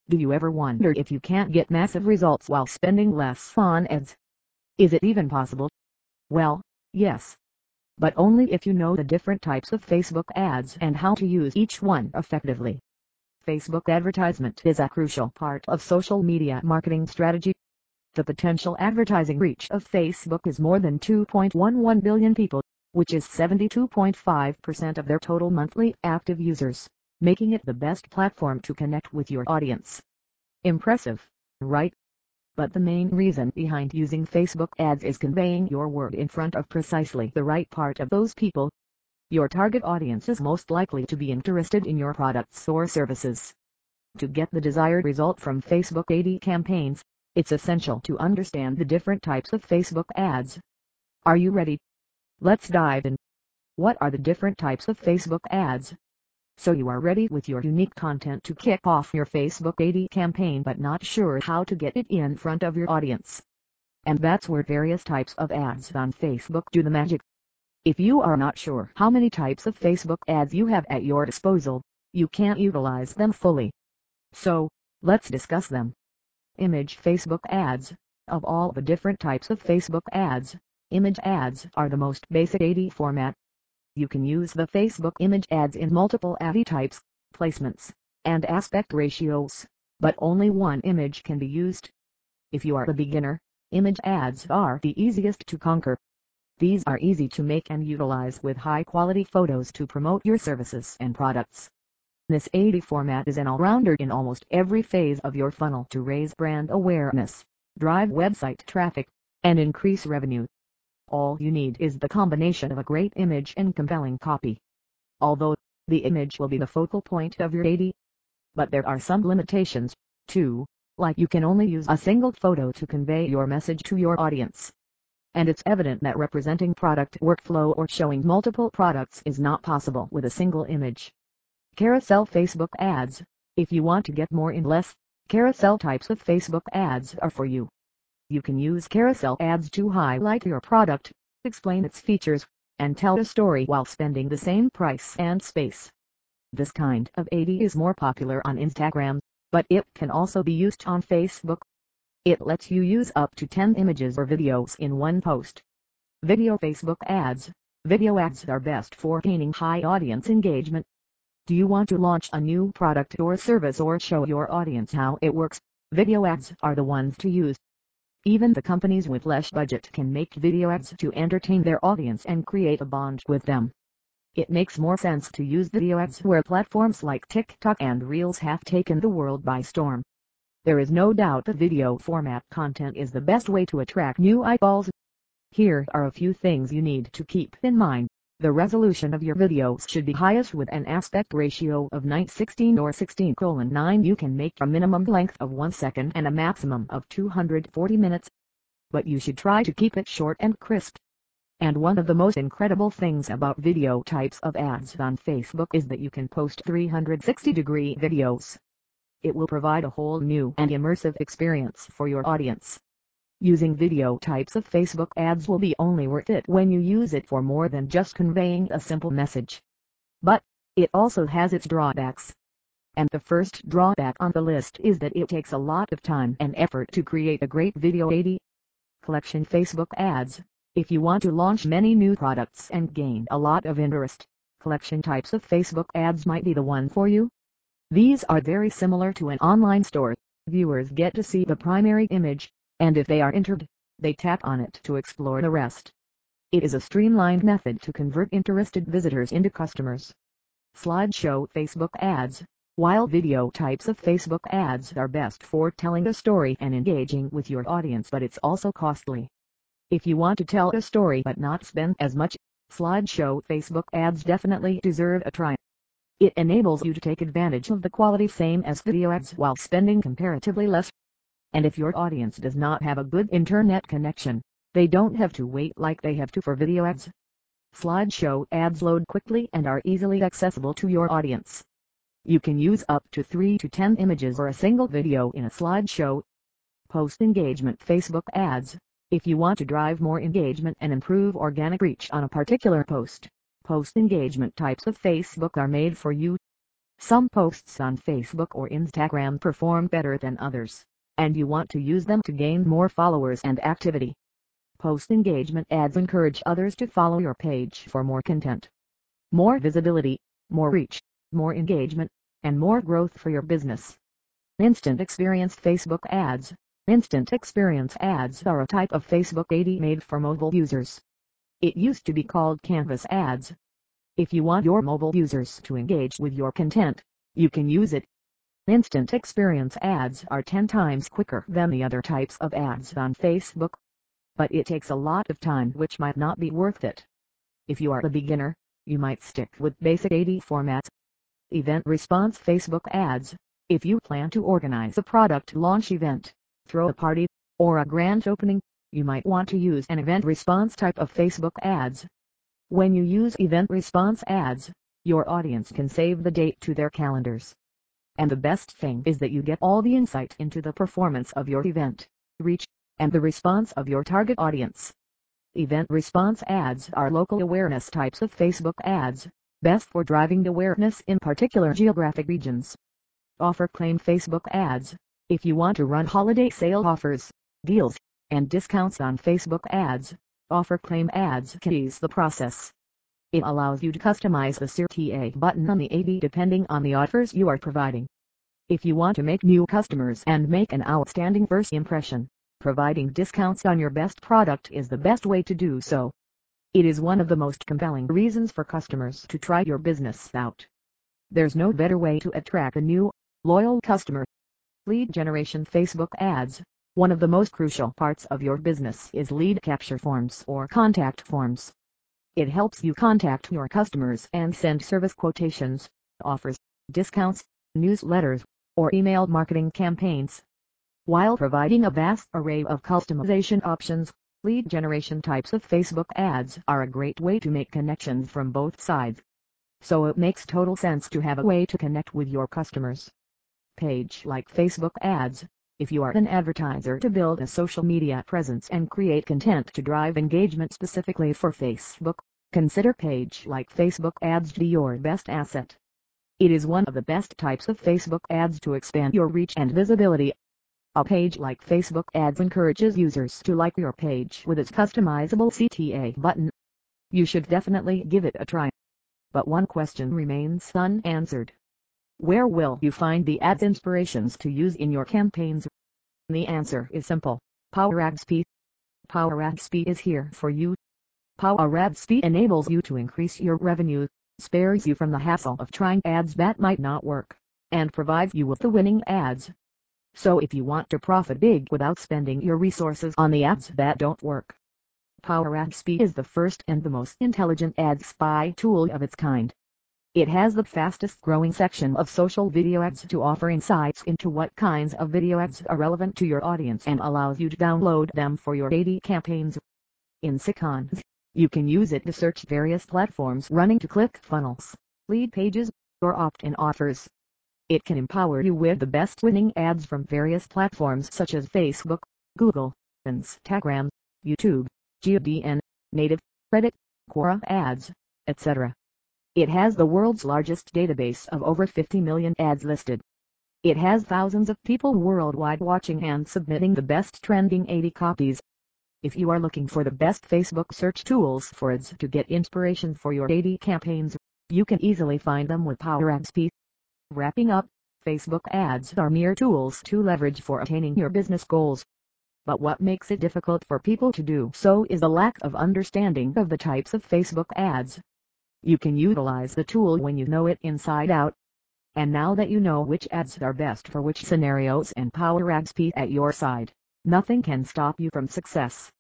Do you ever wonder if you can't get massive results while spending less on ads? Is it even possible? Well, yes. But only if you know the different types of Facebook ads and how to use each one effectively. Facebook advertisement is a crucial part of social media marketing strategy. The potential advertising reach of Facebook is more than 2.11 billion people, which is 72.5% of their total monthly active users, making it the best platform to connect with your audience. Impressive, right? But the main reason behind using Facebook ads is conveying your word in front of precisely the right part of those people. Your target audience is most likely to be interested in your products or services. To get the desired result from Facebook ad campaigns, it's essential to understand the different types of Facebook ads. Are you ready? Let's dive in. What are the different types of Facebook ads? So you are ready with your unique content to kick off your Facebook ad campaign but not sure how to get it in front of your audience. And that's where various types of ads on Facebook do the magic. If you are not sure how many types of Facebook ads you have at your disposal, you can't utilize them fully. So, let's discuss them. Image Facebook ads. Of all the different types of Facebook ads, image ads are the most basic ad format. You can use the Facebook image ads in multiple ad types, placements, and aspect ratios, but only one image can be used. If you are a beginner, image ads are the easiest to conquer. These are easy to make and utilize with high-quality photos to promote your services and products. This ad format is an all-rounder in almost every phase of your funnel to raise brand awareness, drive website traffic, and increase revenue. All you need is the combination of a great image and compelling copy. Although, the image will be the focal point of your ad. But there are some limitations, too, like you can only use a single photo to convey your message to your audience. And it's evident that representing product workflow or showing multiple products is not possible with a single image. Carousel Facebook ads. If you want to get more in less, carousel types of Facebook ads are for you. You can use carousel ads to highlight your product, explain its features, and tell a story while spending the same price and space. This kind of ad is more popular on Instagram, but it can also be used on Facebook. It lets you use up to 10 images or videos in one post. Video Facebook ads. Video ads are best for gaining high audience engagement. Do you want to launch a new product or service or show your audience how it works? Video ads are the ones to use. Even the companies with less budget can make video ads to entertain their audience and create a bond with them. It makes more sense to use video ads where platforms like TikTok and Reels have taken the world by storm. There is no doubt that video format content is the best way to attract new eyeballs. Here are a few things you need to keep in mind. The resolution of your videos should be highest with an aspect ratio of 9:16 or 16:9. You can make a minimum length of 1 second and a maximum of 240 minutes. But you should try to keep it short and crisp. And one of the most incredible things about video types of ads on Facebook is that you can post 360-degree videos. It will provide a whole new and immersive experience for your audience. Using video types of Facebook ads will be only worth it when you use it for more than just conveying a simple message. But, it also has its drawbacks. And the first drawback on the list is that it takes a lot of time and effort to create a great video ad. Collection Facebook ads. If you want to launch many new products and gain a lot of interest, collection types of Facebook ads might be the one for you. These are very similar to an online store. Viewers get to see the primary image, and if they are entered, they tap on it to explore the rest. It is a streamlined method to convert interested visitors into customers. Slideshow Facebook ads. While video types of Facebook ads are best for telling a story and engaging with your audience, but it's also costly. If you want to tell a story but not spend as much, slideshow Facebook ads definitely deserve a try. It enables you to take advantage of the quality same as video ads while spending comparatively less. And if your audience does not have a good internet connection, they don't have to wait like they have to for video ads. Slideshow ads load quickly and are easily accessible to your audience. You can use up to 3 to 10 images or a single video in a slideshow. Post engagement Facebook ads. If you want to drive more engagement and improve organic reach on a particular post, post engagement types of Facebook are made for you. Some posts on Facebook or Instagram perform better than others, and you want to use them to gain more followers and activity. Post engagement ads encourage others to follow your page for more content, more visibility, more reach, more engagement, and more growth for your business. Instant Experience Facebook Ads. Instant Experience ads are a type of Facebook ad made for mobile users. It used to be called Canvas ads. If you want your mobile users to engage with your content, you can use it. Instant Experience ads are 10 times quicker than the other types of ads on Facebook. But it takes a lot of time, which might not be worth it. If you are a beginner, you might stick with basic ad formats. Event Response Facebook ads. If you plan to organize a product launch event, throw a party, or a grand opening, you might want to use an event response type of Facebook ads. When you use event response ads, your audience can save the date to their calendars. And the best thing is that you get all the insight into the performance of your event, reach, and the response of your target audience. Event response ads are local awareness types of Facebook ads, best for driving awareness in particular geographic regions. Offer Claim Facebook ads. If you want to run holiday sale offers, deals, and discounts on Facebook ads, Offer Claim ads can ease the process. It allows you to customize the CTA button on the ad depending on the offers you are providing. If you want to make new customers and make an outstanding first impression, providing discounts on your best product is the best way to do so. It is one of the most compelling reasons for customers to try your business out. There's no better way to attract a new, loyal customer. Lead generation Facebook ads. One of the most crucial parts of your business is lead capture forms or contact forms. It helps you contact your customers and send service quotations, offers, discounts, newsletters, or email marketing campaigns. While providing a vast array of customization options, lead generation types of Facebook ads are a great way to make connections from both sides. So it makes total sense to have a way to connect with your customers. Page like Facebook ads. If you are an advertiser to build a social media presence and create content to drive engagement specifically for Facebook, consider page like Facebook ads to be your best asset. It is one of the best types of Facebook ads to expand your reach and visibility. A page like Facebook ads encourages users to like your page with its customizable CTA button. You should definitely give it a try. But one question remains unanswered. Where will you find the ads inspirations to use in your campaigns? The answer is simple. PowerAdsP. PowerAdsP is here for you. PowerAdsP enables you to increase your revenue, spares you from the hassle of trying ads that might not work, and provides you with the winning ads. So if you want to profit big without spending your resources on the ads that don't work, PowerAdsP is the first and the most intelligent ad spy tool of its kind. It has the fastest growing section of social video ads to offer insights into what kinds of video ads are relevant to your audience and allows you to download them for your ad campaigns. In seconds, you can use it to search various platforms running to ClickFunnels, lead pages, or opt-in offers. It can empower you with the best winning ads from various platforms such as Facebook, Google, Instagram, YouTube, GeoDN, Native, Reddit, Quora ads, etc. It has the world's largest database of over 50 million ads listed. It has thousands of people worldwide watching and submitting the best trending ad copies. If you are looking for the best Facebook search tools for ads to get inspiration for your ad campaigns, you can easily find them with PowerAdsP. Wrapping up, Facebook ads are mere tools to leverage for attaining your business goals. But what makes it difficult for people to do so is the lack of understanding of the types of Facebook ads. You can utilize the tool when you know it inside out. And now that you know which ads are best for which scenarios and PowerAdsP at your side, nothing can stop you from success.